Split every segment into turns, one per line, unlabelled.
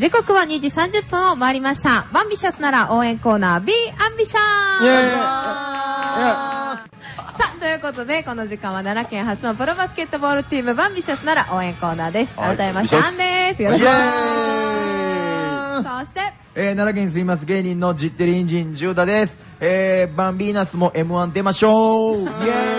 時刻は2時30分を回りました。バンビシャスなら応援コーナー Be Ambitious! さあ、ということで、この時間は奈良県初のプロバスケットボールチームバンビシャスなら応援コーナーです。改めまして、アンです。よろしくお願いします。そして、
奈良県に住みます芸人のジッテリンジンジューダです。バンビーナスも M1 出ましょう。イエー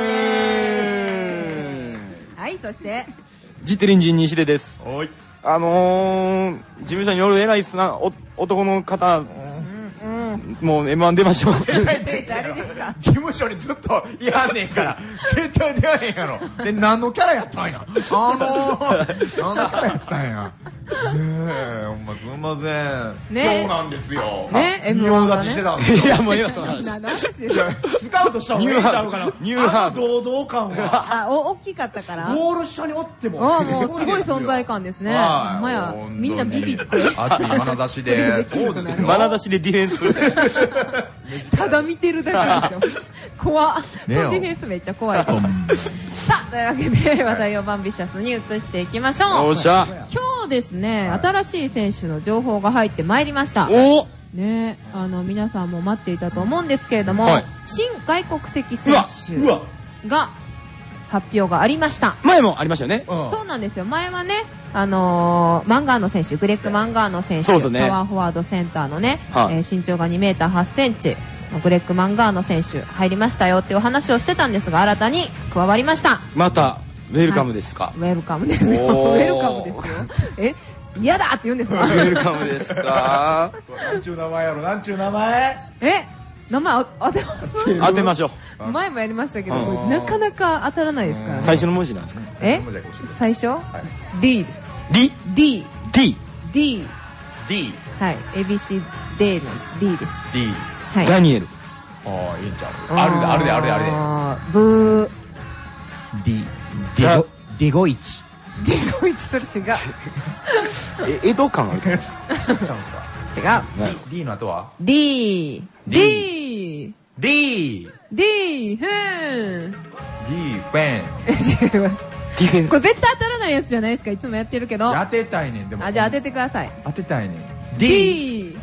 イ。
はい、そして、
ジッテリンジン西出です。
はい。
事務所におる偉い男の方、もう M1 出ましょう。
誰ですか？
事務所にずっといはんねんから、絶対出会えへんやろ。で、何のキャラやったんや。何のキャラやったんや。ほんますんません。
ね。
そうなんですよ。
ね、
M1 立ちしてたんですよ。
いや、もう今その話。
何の話ですか？
スカウトした方がいいんちゃうかな。
ニューハー
ド。堂々感は。
あ、大きかったから。
ゴール下におっても。
もうすごい存在感ですね。ほんまや、みんなビビって。
熱い眼差しで。
そうですよ。
眼差しでディフェンス。
ただ見てるだけでしょ。怖っ。ディフェンスめっちゃ怖い。さあ、というわけで話題をバンビシャスに移していきましょう。
よっしゃ。
今日ですね、新しい選手の情報が入ってまいりました。
お
ね、皆さんも待っていたと思うんですけれども、
はい、
新外国籍選手が発表がありました。
前もありましたよね。
そうなんですよ。前はね、マンガーノ選手、グレッグ・マンガーノ選手、
そうですね、
パワーフォワードセンターのね、
は
身長が2メーター8センチ、グレッグ・マンガーノ選手入りましたよっていうお話をしてたんですが、新たに加わりました。
また、ウェルカムですか？
はい、ウェルカムですよ。ウェルカムですよ。嫌だって言うんですか？
ウェルカムですか？
なんちゅう名前やろ、なんちゅう名前？
名前当てます？
当てましょ
う。前もやりましたけど、なかなか当たらないですからね。
最初の文字なんですか？
最初？ D です。
D？
D。はい。ABC D の D です。
D。
はい。
ダニエル。
ああ、いいんちゃう？あるで。
ブ
ー。デゴイチ。
デゴイチ、それ違う。
江戸感ある。
違う。
D の後は
D。
ふーん。
D フ
ェン
ス。違います。
ディフェンス。
これ絶対当たらないやつじゃないですか。いつもやってるけど。
当てたいねん、でも。
じゃあ当ててください。
当てたいねん。
DJ。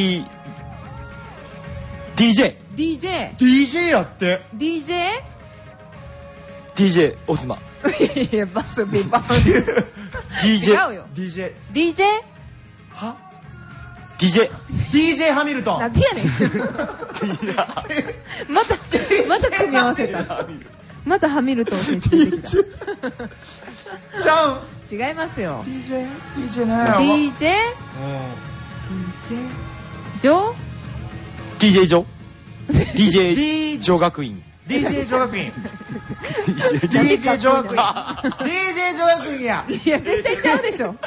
やって。
DJ
オスマ。
いや、バスビバン。
DJ。
違うよ。
DJ。は？
DJ
ハミルトン。
なんでやねん。また組み合わせた。またハミルトン選手出てきた。
ちゃう？
違いますよ。
DJ なんやろ。
DJ？ ジョー？
DJ ジョ？ DJ 女学院。
DJ 女学院。DJ 女学院。DJ 女学院や。
いや、絶対ちゃうでしょ。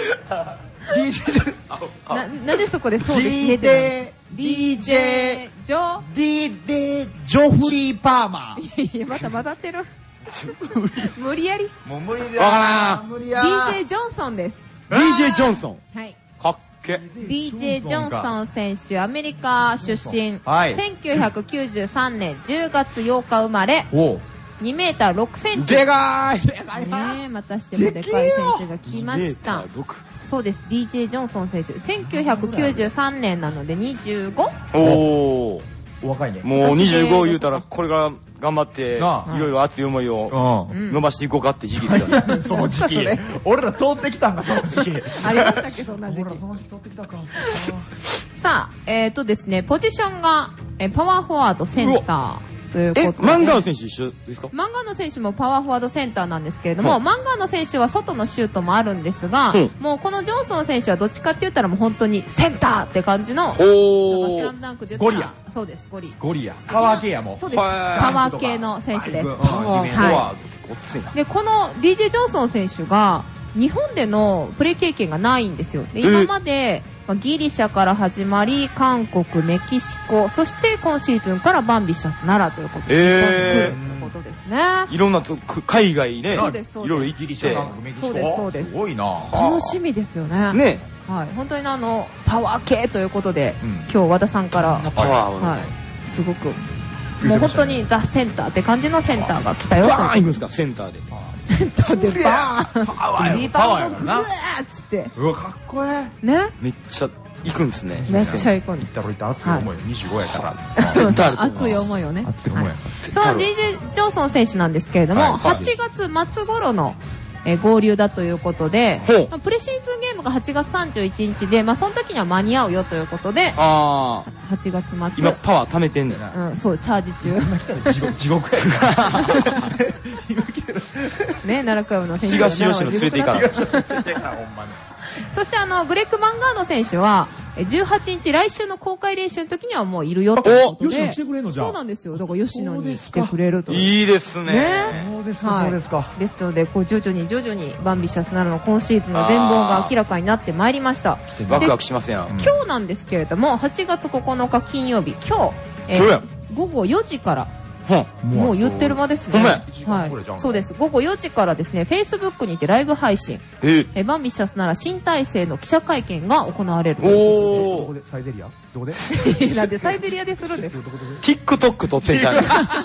なんでそこでそうですね。DJ ジョ
フリーパーマー。
いや、また混ざってる。無理やり。
もう無理だ。無理や。
DJ ジョンソンです。
DJ ジョンソン。
はい。
かっけ。
DJ ジョンソン選手、アメリカ出身。1993年10月8日生まれ。2メーター6センチ。
でかい。
ねえ、またしてもでかい選手が来ました。そうです、DJ ジョンソン選手。1993年なので 25？
おー。若いね。
もう25言うたら、これから頑張って、いろいろ熱い思いを伸ばしていこうかって時期ですよね。
その時期。俺ら通ってきたんか、その時期。
ありましたっけ、そんな時期。
俺らその時期通ってきたか。
さあ、ですね、ポジションが、パワーフォワードセンター。ということで、
マンガーノ選手一緒ですか？
マンガーノ選手もパワーフォワードセンターなんですけれども、マンガーノ選手は外のシュートもあるんですが、もうこのジョンソン選手はどっちかって言ったらもう本当にセンターって感じの、スラムダンクで言ったら、そうです、ゴリア。
パワー系やもん。
そうです、パワー系の選手です。
はい。
で、この DJ ジョンソン選手が、日本でのプレー経験がないんですよ。で、今まで、ギリシャから始まり、韓国、メキシコ、そして今シーズンからバンビシャス奈良ということで、日本に来るということですね。
いろんな海外ね、い
そうです、
ろいろ行って。
そうです。
すごいな。
楽しみですよね。
ね。
はい。本当にパワー系ということで、今日和田さんから、はい。すごくもう本当にザ・センターって感じのセンターが来たよと。
バーン行くんですか、センターで。
センターでバーン
パワー
リ
やパワーや
バウンドグワ
な。
ーッつって。
うわ、かっこえ
ね。
めっちゃ行くんですね。
めっちゃ行くん
え。
です。
行ったろ行った熱い思いよ。25やから。
そう
センターで
熱い思いをね。
熱い思いやか
その DJ ジョンソン選手なんですけれども、
はい
8月末頃の合流だということで
ほう、
プレシーズンゲームが8月31日で、その時には間に合うよということで、
ああ、
8月末。
今パワー貯めてんねんな。
うん、そう、チャージ中。
地獄やな。
ね、奈良クラブの選手
東吉野連れて行かな。
ほんまに。
そしてグレッグ・マンガード選手は、18日来週の公開練習の時にはもういるよということで。
吉野来てくれんのじゃあ。
そうなんですよ。だから吉野に来てくれるという。
いいですね。
そうですか、
はい
そうですか。
ですので、徐々にバンビシャスなるの今シーズンの全貌が明らかになってまいりました。
ワクワクしますやん。
今日なんですけれども、8月9日金曜日、今日、
今日や
午後4時から、
ほん。
もう言ってる間ですね。
ほんまや
はい。そうです。午後4時からですね、Facebook にてライブ配信、バンビシャスなら新体制の記者会見が行われるという
おー。
どこでサイゼリアどこで
なんでサイベリアでするんですか。
TikTok とってんじゃん。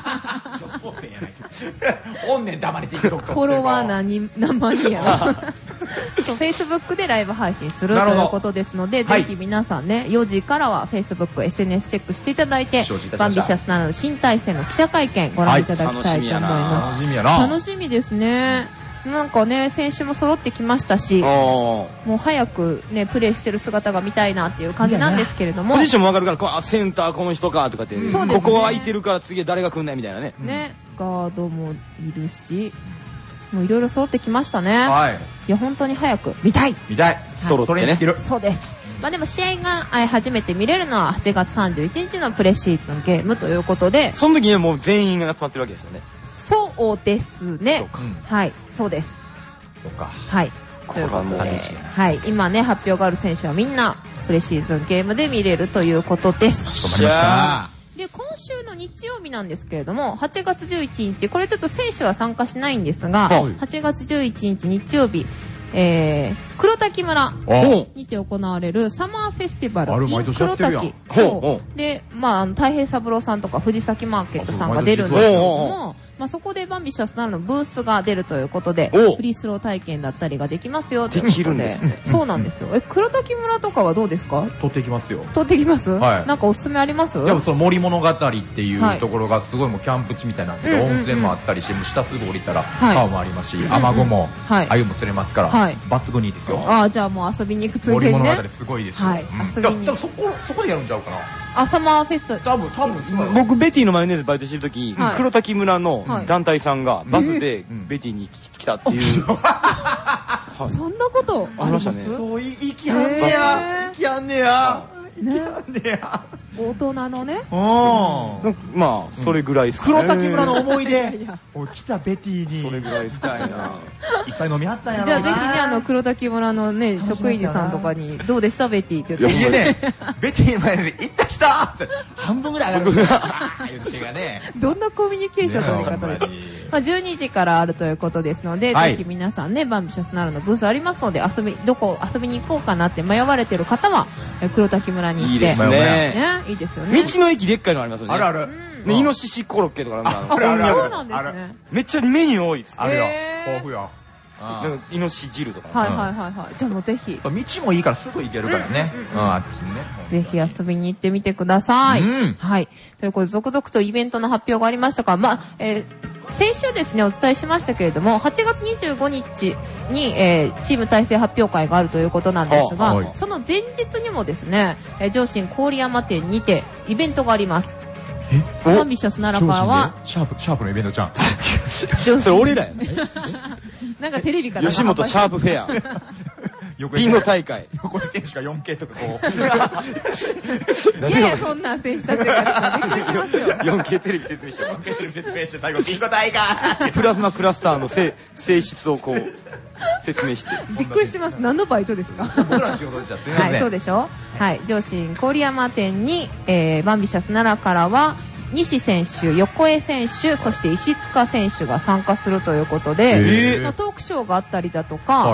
おんねん黙り TikTok
フォロワー何万人やろ。そう、Facebook でライブ配信すると
なるほど
いうことですので、
はい
ぜひ皆さんね、4時からは Facebook、SNS チェックしていただいて
承知いたしました、
バンビシャスならの新体制の記者会見ご覧いただきたいと思いま
楽しみやな。
す。楽しみですね。なんかね、選手も揃ってきましたし、もう早くね、プレーしてる姿が見たいなっていう感じなんですけれども。
ポジションもわかるから、センターこの人かとかって、
そうですね
ここ空いてるから次誰が来んねんみたいなね。
ね、ガードもいるし、もういろいろ揃ってきましたね。
はい。
いや、本当に早く見たい。
見たい。
揃ってね
それに尽きる。
そうです。まあでも試合が初めて見れるのは8月31日のプレシーズンゲームということで、
その時にはもう全員が集まってるわけですよね。
そうですね。
うん
はい、そうです。
そっか。
はい。
これはもう
ということではい、今ね、発表がある選手はみんなプレシーズンゲームで見れるということです。
わかりました。
で、今週の日曜日なんですけれども、8月11日、これちょっと選手は参加しないんですが、
はい
8月11日日曜日、黒滝村
ほ
にて行われるサマーフェスティバル
あれ毎
in
年やってるやん
黒滝。
ほうほ
で、まあ、太平三郎さんとか藤崎マーケットさんが出るんですけれども、まあ、そこでバンビシャスなるのブースが出るということで、
お
フリースロー体験だったりができますよということ
できるんですね
そうなんですよ。黒滝村とかはどうですか？
取っていきますよ。
通ってきます？
はい
なんかおすすめあります？
でもその森物語ってい
はいう
ところがすごいもうキャンプ地みたいになってて、
うんうんうん
温泉もあったりして、もう下すぐ降りたら
はい
川もありますし、
んうん
アマゴも、
はい
鮎も釣れますから、
はい
抜群にいいですよ。
ああ、じゃあもう遊びに行くつい
森物
でにね。
語すごいですよ。
はい
うん
遊びに
でもそこでやるんちゃうかな。
あ、サマーフェスト。
多分、
僕、ベティのマヨネーズバイトしてる時、
はい
黒滝村の
はい
団体さんがバスで
うん
ベティに来たっていう。はい
そんなこと
ありましたね
そう、行きはんねや。行きはんねや。行きはんねや。
大人のね。
うん。
まあ、それぐらいですかね。
黒滝村の思い出
いや。
おい来たベティに。
それぐらいしたいな。
いっぱい飲みはったんやろ
じゃあ
な。
ぜひね、黒滝村のね、職員さんとかに、どうでしたベティって言って。
いや
いやね、ベティの前で行った人って半分ぐらい上がる。言ってがね。
どんなコミュニケーションの取り方ですか？まあ、12時からあるということですので、
はい
ぜひ皆さんね、バンビシャスなるのブースありますので、どこ遊びに行こうかなって迷われてる方は、黒滝村に行って。
いいですね。
ね、いいですよね。
道の駅でっかいのありますよね。
あるある。
うん。
ね、イノシシコロッケとかなんか
あるある
そうなんですね。
めっちゃメニュー多いです。
あるよ
へ。ー
豊富よ。
なんかイノシシ汁とか。
はいはいはいはい。じゃあもうぜひ、
道もいいからすぐ行けるからね。
うんうんうん
うん、あっちにね。
ぜひ遊びに行ってみてください。
うん
はい。ということで、続々とイベントの発表がありましたが、まあ、先週ですね、お伝えしましたけれども、8月25日に、チーム体制発表会があるということなんですが、
はい
その前日にもですね、上信郡山店にてイベントがあります。バンビシャス奈良からは、
シャープのイベントちゃん。
上
それ俺らやね。
なんかテレビから
吉本シャープフェア。
横
ビンゴ大会。
横に選手が 4K とかこ
いやいや、そんな選手たちがびっくりしますよ。
4K テレビ説明して
う、4K する説明して最後ビンゴ大会
プラズマクラスターの性質をこう、説明して。
びっくりします。何のバイトですか？
僕らの仕事でした。すみません。
はい、そうでしょ。はい、上信郡山店に、バンビシャス奈良からは、西選手、横江選手、そして石塚選手が参加するということで、まあ、トークショーがあったりだとか、
はい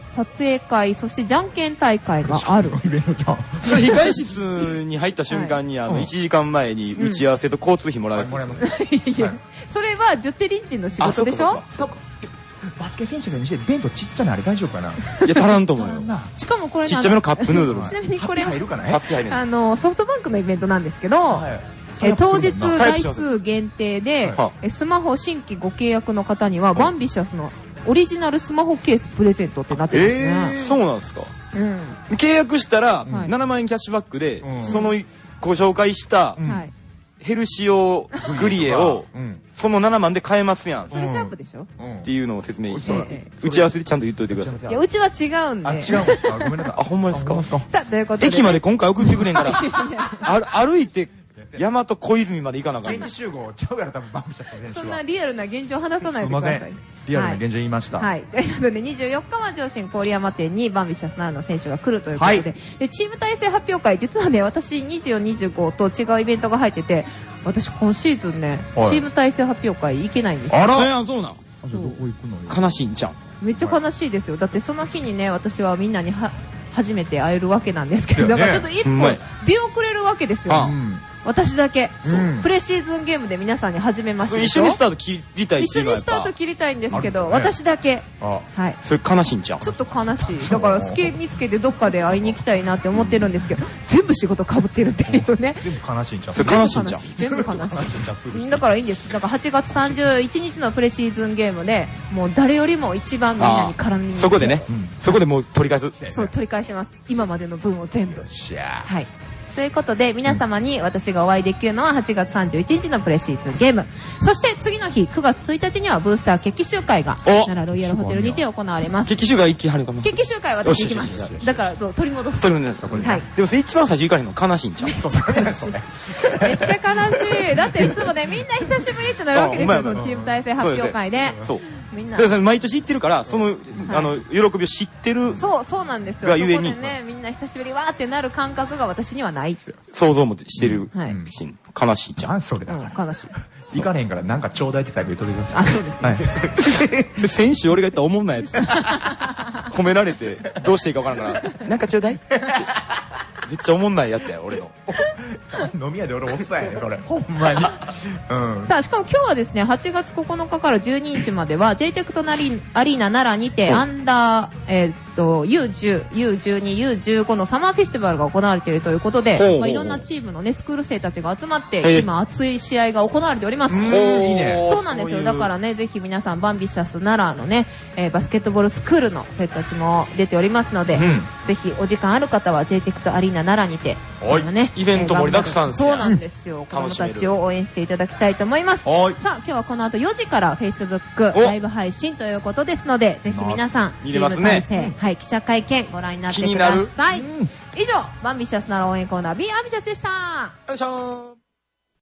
撮影会、そしてじゃんけん大会がある。
イベントじゃん。
それ控え室に入った瞬間に、1時間前に打ち合わせと交通費もらうやつですね。
いや、それはジュテリンチンの仕事でしょ？
バスケ選手のにして弁当ちっちゃなあれ大丈夫かな？
いや、足らんと思うよ。
しかもこれ
ちっちゃめのカップヌードル。
ちなみにこれ、
入るかな？
ハッピー入る。
ソフトバンクのイベントなんですけど、当日台数限定で、スマホ新規ご契約の方には、バンビシャスのオリジナルスマホケースプレゼントってなってますね。
そうなんですか。
うん。
契約したら、7万円キャッシュバックで、そのご紹介したヘルシオグリエを、その7万で買えますやん。
それシャープでしょ？
っていうのを説明して、打ち合わせでちゃんと言っといてください。
いや、うちは違うんで。
あ、違うんですか？ごめんなさい。
あ、ほんまですか？
さあ、ということで。
駅まで今回送ってくれんから、歩いて、大和小泉まで行かなあかん。
現地集合ちゃうやろ、多分バンビシャスの選手は。
そんなリアルな現状を話さないでください。
すいません。リアルな現状言いました。
はい。ということで、24日は上信郡山店にバンビシャス奈良の選手が来るということで、で、チーム体制発表会、実はね、私24、25と違うイベントが入ってて、私今シーズンね、チーム体制発表会行けないんですよ。
あら、
そうなん。
そう。
どこ行くの？
悲しいんちゃう？
めっちゃ悲しいですよ。だってその日にね、私はみんなに初めて会えるわけなんですけど、だからちょっと一歩出遅れるわけですよ。私だけ。プレシーズンゲームで皆さんに初めまして。
一緒にスタート切りたいっていうのは
一緒にスタート切りたいんですけど、私だけ。はい。
それ悲しいんちゃう？
ちょっと悲しい。だから好き見つけてどっかで会いに行きたいなって思ってるんですけど、全部仕事被ってるっていうね。
全部悲しいんちゃう？
それ悲しいんちゃう？
全部悲しい。だからいいんです。だから8月31日のプレシーズンゲームで、もう誰よりも一番みんなに絡みに。
そこでね。そこでもう取り返す。
そう、取り返します。今までの分を全部。
はい。
ということで、皆様に私がお会いできるのは8月31日のプレシーズンゲーム。そして次の日、9月1日にはブースター決起集会が、奈良ロイヤルホテルにて行われます。
決起集会行きはるかも。
決起集会は私行きます。だから、取り戻す。
取り戻す。はい。でもそれ一番最初行かれるの悲しいんちゃう？
めっちゃ悲しい。だっていつもね、みんな久しぶりってなるわけですよ、そのチーム体制発表会で。
そう。みんな。毎年行ってるから、その、喜びを知ってる。
そうなんですよ。
がゆえに。
そこでね、みんな久しぶりわーってなる感覚が私にはない。
想像もしてるし、悲しいじゃん。
何それだから。
悲しい。
行かれへんからなんかちょうだいって最後言っといてください。
あ、そうですね。
先週俺が言ったおもんないやつ。褒められて、どうしていいか分からんから、なんかちょうだいめっちゃおもんないやつや、俺の。
飲み屋で俺おっさんやね、これ。ほんまに。
さあ、しかも今日はですね、8月9日から12日までは、JTEC とアリーナ奈良にて、アンダー、U10、U12、U15 のサマーフェスティバルが行われているということで、いろんなチームのね、スクール生たちが集まって、今熱い試合が行われております。いい
ね。
そうなんですよ。だからね、ぜひ皆さん、バンビシャス奈良のね、バスケットボールスクールの生徒たちも出ておりますので、ぜひお時間ある方は JTEC とアリーナ奈良にて、
イベント盛りだくさんですよ。
そうなんですよ。子供たちを応援していただきたいと思います。さあ、今日はこの後4時から Facebook ライブ配信ということですので、ぜひ皆さん、
チーム体制、
はい、記者会見ご覧になってください。以上、バンビシャス奈良応援コーナー B アンビシャスでした。
よいしょー。